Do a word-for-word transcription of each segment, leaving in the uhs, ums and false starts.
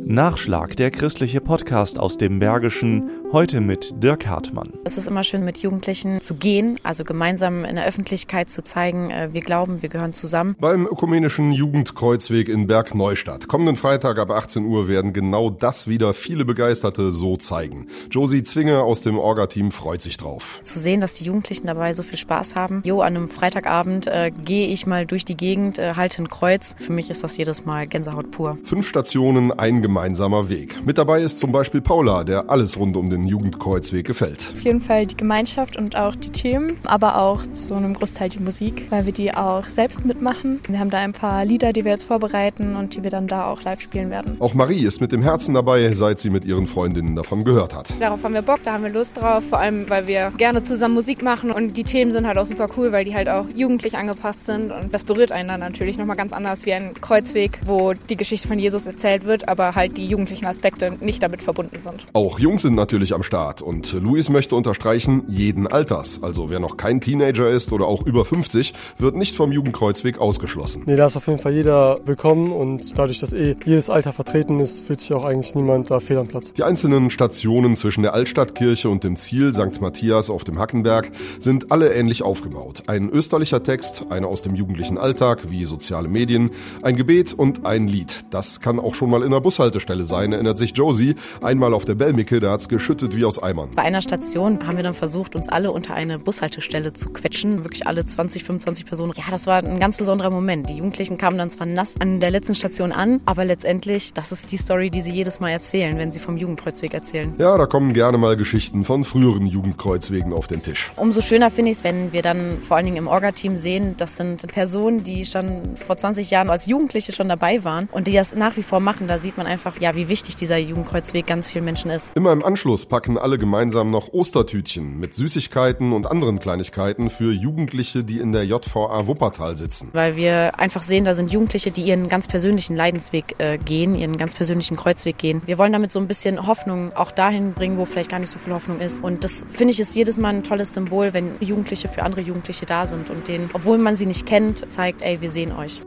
Nachschlag, der christliche Podcast aus dem Bergischen, heute mit Dirk Hartmann. Es ist immer schön, mit Jugendlichen zu gehen, also gemeinsam in der Öffentlichkeit zu zeigen, wir glauben, wir gehören zusammen. Beim Ökumenischen Jugendkreuzweg in Bergneustadt. Kommenden Freitag ab achtzehn Uhr werden genau das wieder viele Begeisterte so zeigen. Josie Zwinge aus dem Orga-Team freut sich drauf. Zu sehen, dass die Jugendlichen dabei so viel Spaß haben. Jo, an einem Freitagabend äh, gehe ich mal durch die Gegend, äh, halte ein Kreuz. Für mich ist das jedes Mal Gänsehaut pur. Fünf Stationen, ein gemeinsamer Weg. Mit dabei ist zum Beispiel Paula, der alles rund um den Jugendkreuzweg gefällt. Auf jeden Fall die Gemeinschaft und auch die Themen, aber auch zu einem Großteil die Musik, weil wir die auch selbst mitmachen. Wir haben da ein paar Lieder, die wir jetzt vorbereiten und die wir dann da auch live spielen werden. Auch Marie ist mit dem Herzen dabei, seit sie mit ihren Freundinnen davon gehört hat. Darauf haben wir Bock, da haben wir Lust drauf, vor allem, weil wir gerne zusammen Musik machen und die Themen sind halt auch super cool, weil die halt auch jugendlich angepasst sind und das berührt einen dann natürlich nochmal ganz anders wie ein Kreuzweg, wo die Geschichte von Jesus erzählt wird, aber halt die jugendlichen Aspekte nicht damit verbunden sind. Auch Jungs sind natürlich am Start und Luis möchte unterstreichen, jeden Alters. Also wer noch kein Teenager ist oder auch über fünfzig, wird nicht vom Jugendkreuzweg ausgeschlossen. Nee, da ist auf jeden Fall jeder willkommen und dadurch, dass eh jedes Alter vertreten ist, fühlt sich auch eigentlich niemand da fehl am Platz. Die einzelnen Stationen zwischen der Altstadtkirche und dem Ziel Sankt Matthias auf dem Hackenberg sind alle ähnlich aufgebaut. Ein österlicher Text, einer aus dem jugendlichen Alltag wie soziale Medien, ein Gebet und ein Lied. Das kann auch schon mal in der Bushaltestelle sein, erinnert sich Josie. Einmal auf der Belmicke, da hat's geschüttet wie aus Eimern. Bei einer Station haben wir dann versucht, uns alle unter eine Bushaltestelle zu quetschen. Wirklich alle zwanzig, fünfundzwanzig Personen. Ja, das war ein ganz besonderer Moment. Die Jugendlichen kamen dann zwar nass an der letzten Station an, aber letztendlich, das ist die Story, die sie jedes Mal erzählen, wenn sie vom Jugendkreuzweg erzählen. Ja, da kommen gerne mal Geschichten von früheren Jugendkreuzwegen auf den Tisch. Umso schöner finde ich es, wenn wir dann vor allen Dingen im Orga-Team sehen, das sind Personen, die schon vor zwanzig Jahren als Jugendliche schon dabei waren und die das nach wie vor machen. Da sieht man einfach, ja, wie wichtig dieser Jugendkreuzweg ganz vielen Menschen ist. Immer im Anschluss packen alle gemeinsam noch Ostertütchen mit Süßigkeiten und anderen Kleinigkeiten für Jugendliche, die in der J V A Wuppertal sitzen. Weil wir einfach sehen, da sind Jugendliche, die ihren ganz persönlichen Leidensweg äh, gehen, ihren ganz persönlichen Kreuzweg gehen. Wir wollen damit so ein bisschen Hoffnung auch dahin bringen, wo vielleicht gar nicht so viel Hoffnung ist. Und das, finde ich, ist jedes Mal ein tolles Symbol, wenn Jugendliche für andere Jugendliche da sind und denen, obwohl man sie nicht kennt, zeigt, ey, wir sehen euch.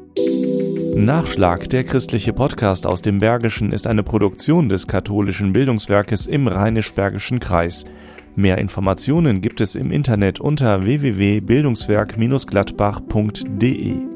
Nachschlag, der christliche Podcast aus dem Bergischen, ist eine Produktion des katholischen Bildungswerkes im Rheinisch-Bergischen Kreis. Mehr Informationen gibt es im Internet unter w w w punkt bildungswerk Bindestrich gladbach punkt d e.